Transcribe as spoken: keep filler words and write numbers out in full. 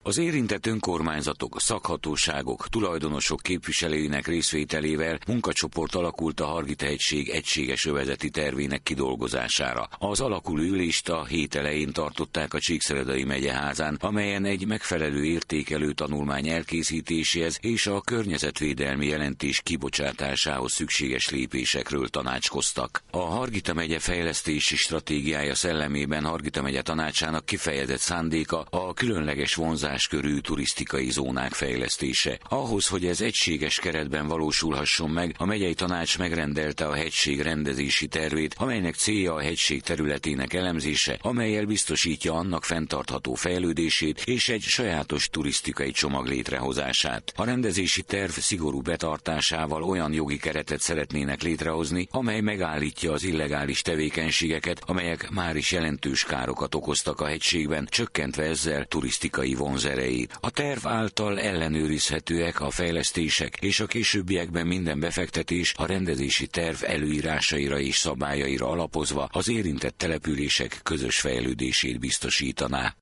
Az érintett önkormányzatok, szakhatóságok, tulajdonosok képviselőinek részvételével munkacsoport alakult a Hargita-hegység egységes övezeti tervének kidolgozására. Az alakuló ülést a hét elején tartották a Csíkszeredai megyeházán, amelyen egy megfelelő értékelő tanulmány elkészítéséhez és a környezetvédelmi jelentés kibocsátásához szükséges lépésekről tanácskoztak. A Hargita megye fejlesztési stratégiája szellemében Hargita megye tanácsának kifejezett szándéka a különleges vonzáskörű turisztikai zónák fejlesztése. Ahhoz, hogy ez egységes keretben valósulhasson meg, a megyei tanács megrendelte a hegység rendezési tervét, amelynek célja a hegység területének elemzése, amellyel biztosítja annak fenntartható fejlődését és egy sajátos turisztikai csomag létrehozását. A rendezési terv szigorú betartásával olyan jogi keretet szeretnének létrehozni, amely megállítja az illegális tevékenységeket, amelyek már is jelentős károkat okoztak a hegységben, csökkentve ezzel turisztikai vonzerejét. A terv által ellenőrizhetőek a fejlesztések, és a későbbiekben minden befektetés a rendezési terv előírásaira és szabályaira alapozva az érintett települések közös fejlődését biztosítaná.